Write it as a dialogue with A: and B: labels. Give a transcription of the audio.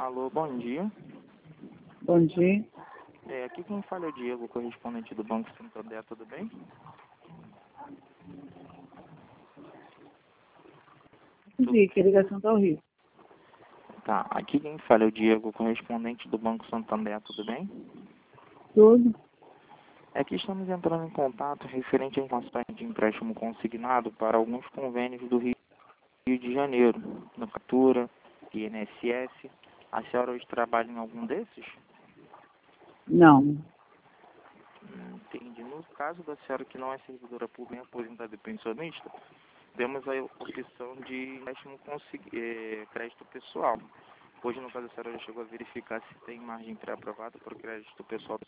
A: Alô, bom dia.
B: Bom dia.
A: Aqui quem fala é o Diego, correspondente do Banco Santander, tudo bem?
B: Entendi que a ligação está horrível.
A: Tá, aqui quem fala é o Diego, correspondente do Banco Santander, tudo bem?
B: Tudo.
A: É que estamos entrando em contato referente a informações de empréstimo consignado para alguns convênios do Rio de Janeiro, no Captura, INSS. A senhora hoje trabalha em algum desses?
B: Não.
A: Entendi. No caso da senhora que não é servidora pública, nem aposentada e pensionista, temos a opção de empréstimo crédito pessoal. Hoje, no caso, a senhora já chegou a verificar se tem margem pré-aprovada para o crédito pessoal da